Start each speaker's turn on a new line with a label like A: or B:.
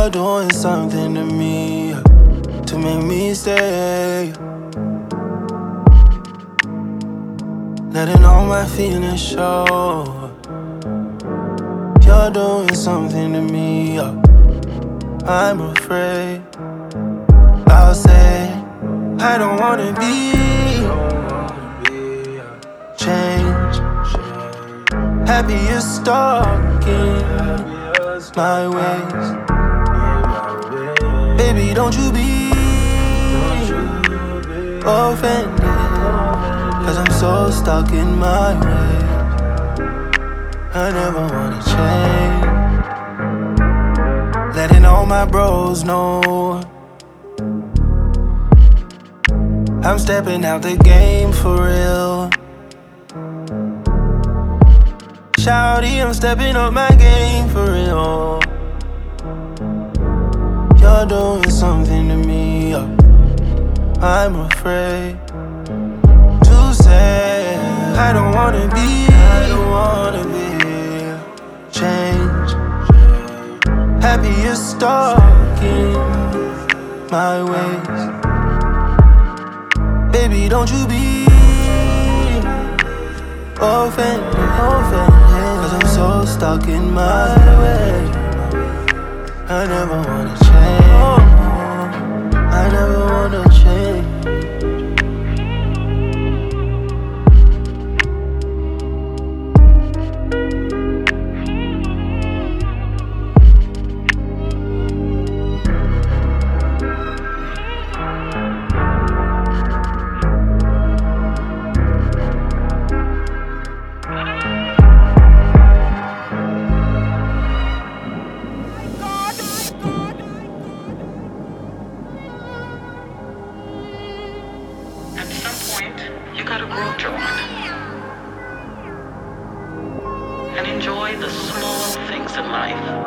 A: You're doing something to me to make me stay. Letting all my feelings show. You're doing something to me, I'm afraid. I'll say I don't wanna be changed. Happy you're stalking my ways. Baby, don't you be offended, 'cause I'm so stuck in my ways. I never wanna change. Letting all my bros know I'm stepping out the game for real. Shawty, I'm stepping up my game for real. You're doing something to me, I'm afraid to say I don't wanna be changed. Happy you're stalking my ways. Baby, don't you be offended, 'cause I'm so stuck in my way. I never wanna change. I never wanna change.
B: At some point, you gotta grow up, John, and enjoy the small things in life.